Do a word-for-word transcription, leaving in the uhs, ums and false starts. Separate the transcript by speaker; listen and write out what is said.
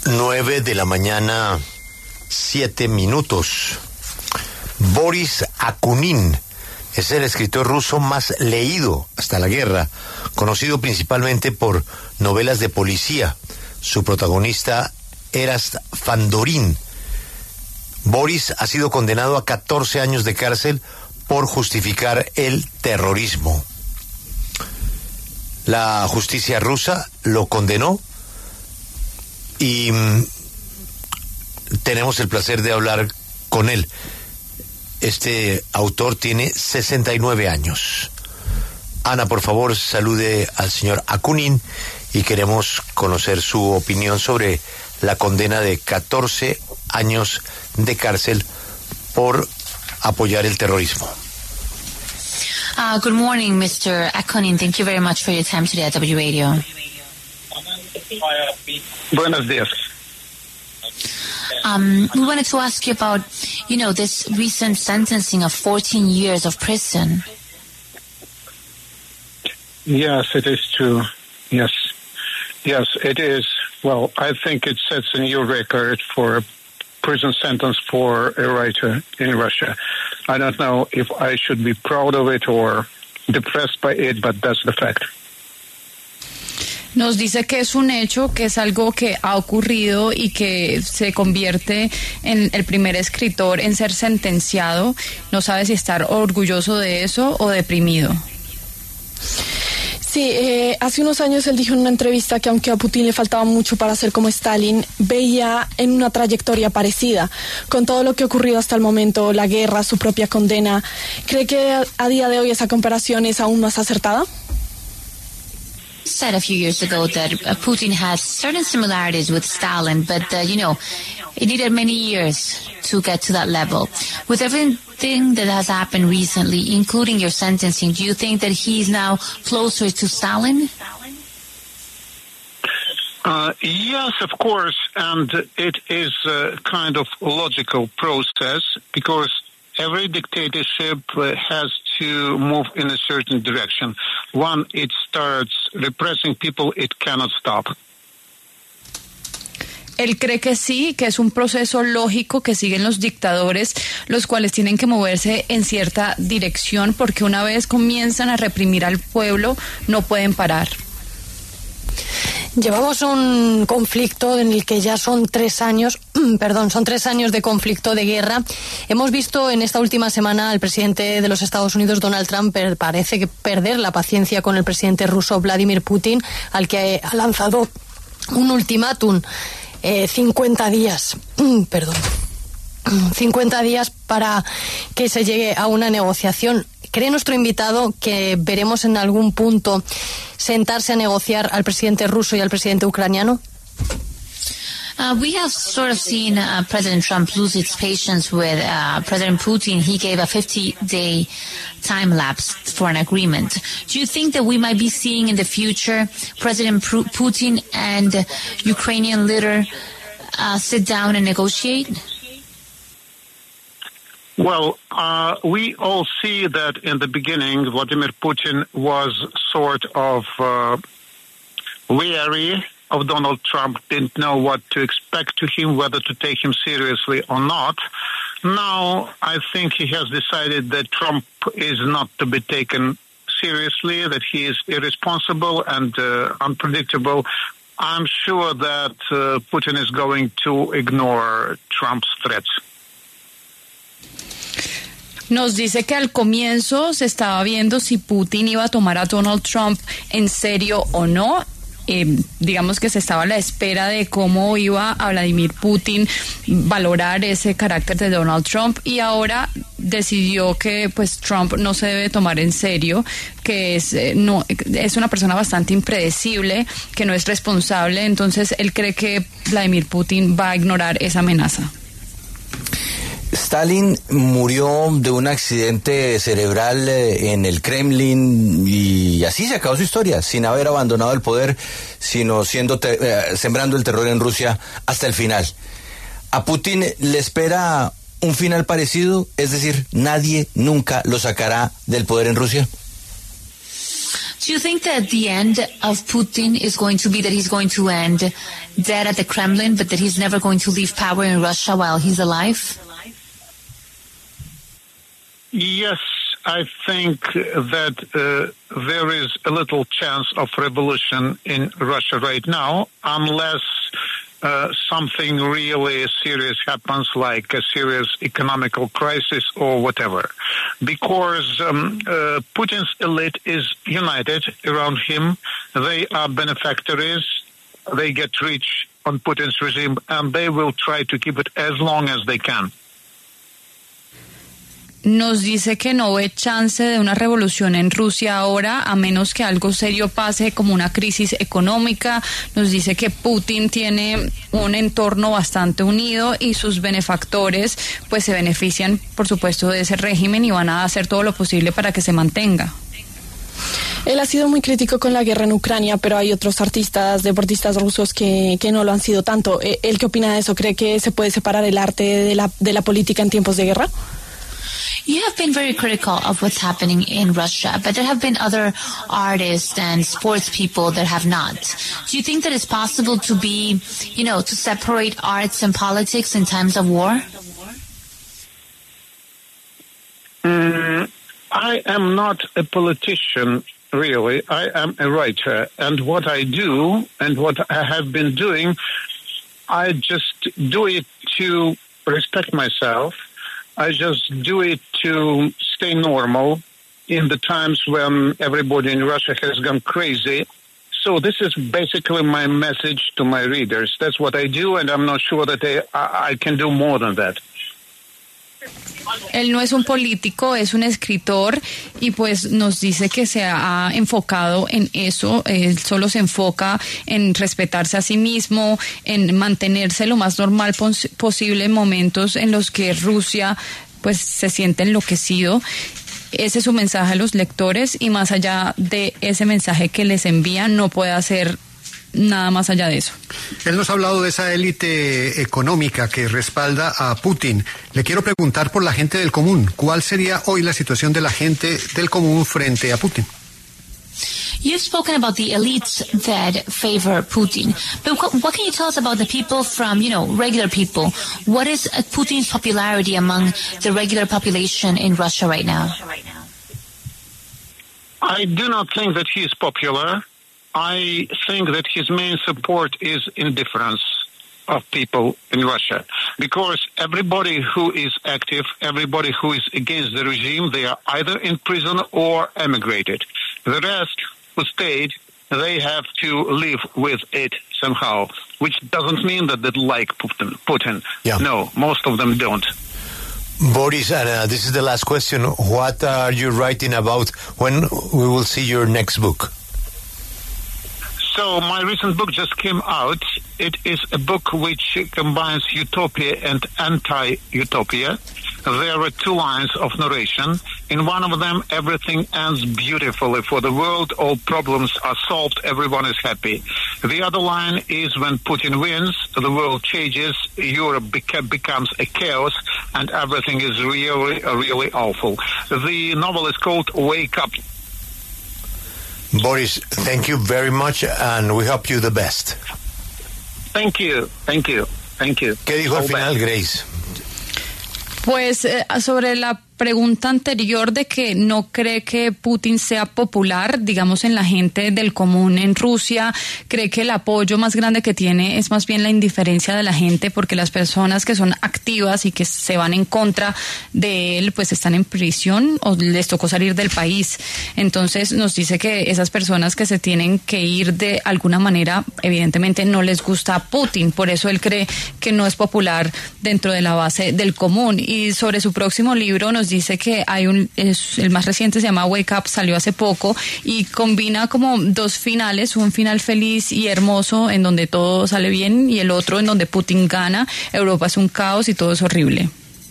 Speaker 1: Nueve de la mañana, siete minutos. Boris Akunin es el escritor ruso más leído hasta la guerra, conocido principalmente por novelas de policía. Su protagonista, Erast Fandorin. Boris ha sido condenado a catorce años de cárcel por justificar el terrorismo. La justicia rusa lo condenó y mm, tenemos el placer de hablar con él. Este autor tiene sesenta y nueve años. Ana, por favor, salude al señor Akunin y queremos conocer su opinión sobre la condena de catorce años de cárcel por apoyar el terrorismo.
Speaker 2: Uh, good morning, Mister Akunin. Thank you very much for your time today at W Radio.
Speaker 3: Buenos días.
Speaker 2: Um, we wanted to ask you about, you know, this recent sentencing of fourteen years of prison.
Speaker 3: Yes, it is true. Yes. Yes, it is. Well, I think it sets a new record for a prison sentence for a writer in Russia. I don't know if I should be proud of it or depressed by it, but that's the fact.
Speaker 4: Nos dice que es un hecho, que es algo que ha ocurrido y que se convierte en el primer escritor en ser sentenciado. No sabe si estar orgulloso de eso o deprimido.
Speaker 5: Sí, eh, hace unos años él dijo en una entrevista que aunque a Putin le faltaba mucho para ser como Stalin, veía en una trayectoria parecida. Con todo lo que ha ocurrido hasta el momento, la guerra, su propia condena, ¿cree que a, a día de hoy esa comparación es aún más acertada?
Speaker 2: Said a few years ago that uh, Putin has certain similarities with Stalin, but, uh, you know, it needed many years to get to that level. With everything that has happened recently, including your sentencing, do you think that he's now closer to Stalin?
Speaker 3: Uh, yes, of course, and it is a kind of logical process because every dictatorship uh, has to move in a certain direction. When it starts repressing people, it cannot stop.
Speaker 4: Él cree que sí, que es un proceso lógico que siguen los dictadores, los cuales tienen que moverse en cierta dirección, porque una vez comienzan a reprimir al pueblo, no pueden parar.
Speaker 6: Llevamos un conflicto en el que ya son tres años, perdón, son tres años de conflicto, de guerra. Hemos visto en esta última semana al presidente de los Estados Unidos, Donald Trump, parece que perder la paciencia con el presidente ruso, Vladimir Putin, al que ha lanzado un ultimátum, eh, cincuenta días, perdón, cincuenta días para que se llegue a una negociación. ¿Cree nuestro invitado que veremos en algún punto sentarse a negociar al presidente ruso y al presidente ucraniano?
Speaker 2: Uh, we have sort of seen uh, President Trump lose his patience with uh, President Putin. He gave a fifty-day time lapse for an agreement. Do you think that we might be seeing in the future President Putin and Ukrainian leader uh, sit down and negotiate?
Speaker 3: Well, uh, we all see that in the beginning, Vladimir Putin was sort of uh, wary of Donald Trump, didn't know what to expect to him, whether to take him seriously or not. Now, I think he has decided that Trump is not to be taken seriously, that he is irresponsible and uh, unpredictable. I'm sure that uh, Putin is going to ignore Trump's threats.
Speaker 4: Nos dice que al comienzo se estaba viendo si Putin iba a tomar a Donald Trump en serio o no. Eh, digamos que se estaba a la espera de cómo iba a Vladimir Putin valorar ese carácter de Donald Trump, y ahora decidió que pues Trump no se debe tomar en serio, que es eh, no es una persona bastante impredecible, que no es responsable. Entonces él cree que Vladimir Putin va a ignorar esa amenaza.
Speaker 7: Stalin murió de un accidente cerebral en el Kremlin y así se acabó su historia, sin haber abandonado el poder, sino siendo te- eh, sembrando el terror en Rusia hasta el final. ¿A Putin le espera un final parecido? Es decir, nadie nunca lo sacará del poder en Rusia.
Speaker 2: Do you think that the end of Putin is going to be that he's going to end dead at the Kremlin, but that he's never going to leave power in Russia while he's alive?
Speaker 3: Yes, I think that uh, there is a little chance of revolution in Russia right now, unless uh, something really serious happens, like a serious economical crisis or whatever. Because um, uh, Putin's elite is united around him. They are benefactors. They get rich on Putin's regime, and they will try to keep it as long as they can.
Speaker 4: Nos dice que no ve chance de una revolución en Rusia ahora, a menos que algo serio pase como una crisis económica. Nos dice que Putin tiene un entorno bastante unido y sus benefactores pues se benefician, por supuesto, de ese régimen y van a hacer todo lo posible para que se mantenga.
Speaker 5: Él ha sido muy crítico con la guerra en Ucrania, pero hay otros artistas, deportistas rusos que, que no lo han sido tanto. ¿Él qué opina de eso? ¿Cree que se puede separar el arte de la, de la política en tiempos de guerra?
Speaker 2: You have been very critical of what's happening in Russia, but there have been other artists and sports people that have not. Do you think that it's possible to be, you know, to separate arts and politics in times of war?
Speaker 3: Mm, I am not a politician, really. I am a writer. And what I do and what I have been doing, I just do it to respect myself. I just do it to stay normal in the times when everybody in Russia has gone crazy. So this is basically my message to my readers. That's what I do, and I'm not sure that they, I, I can do more than that.
Speaker 4: Él no es un político, es un escritor y pues nos dice que se ha enfocado en eso. Él solo se enfoca en respetarse a sí mismo, en mantenerse lo más normal pos- posible en momentos en los que Rusia pues se siente enloquecido. Ese es su mensaje a los lectores y más allá de ese mensaje que les envía no puede hacer nada más allá de eso.
Speaker 8: Él nos ha hablado de esa élite económica que respalda a Putin. Le quiero preguntar por la gente del común. ¿Cuál sería hoy la situación de la gente del común frente a Putin?
Speaker 2: You've spoken about the elites that favor Putin, but what, what can you tell us about the people from, you know, regular people? What is uh, Putin's popularity among the regular population in Russia right now?
Speaker 3: I do not think that he is popular. I think that his main support is indifference of people in Russia, because everybody who is active, everybody who is against the regime, they are either in prison or emigrated. The rest who stayed, they have to live with it somehow, which doesn't mean that they like Putin. Putin.
Speaker 1: Yeah.
Speaker 3: No, most of them don't.
Speaker 1: Boris, and uh, this is the last question. What are you writing about? When we will see your next book?
Speaker 3: So my recent book just came out. It is a book which combines utopia and anti-utopia. There are two lines of narration. In one of them, everything ends beautifully for the world. All problems are solved. Everyone is happy. The other line is when Putin wins, the world changes, Europe beca- becomes a chaos, and everything is really, really awful. The novel is called Wake Up.
Speaker 1: Boris, thank you very much, and we hope you the best.
Speaker 3: Thank you, thank you, thank you.
Speaker 1: ¿Qué dijo al
Speaker 3: All
Speaker 1: final,
Speaker 3: best.
Speaker 1: Grace?
Speaker 4: Pues eh, sobre la pregunta anterior de que no cree que Putin sea popular, digamos, en la gente del común en Rusia, cree que el apoyo más grande que tiene es más bien la indiferencia de la gente, porque las personas que son activas y que se van en contra de él, pues están en prisión o les tocó salir del país. Entonces nos dice que esas personas que se tienen que ir de alguna manera, evidentemente no les gusta a Putin, por eso él cree que no es popular dentro de la base del común. Y sobre su próximo libro nos dice que hay un, es, el más reciente se llama Wake Up, salió hace poco y combina como dos finales, un final feliz y hermoso en donde todo sale bien y el otro en donde Putin gana, Europa es un caos y todo es horrible.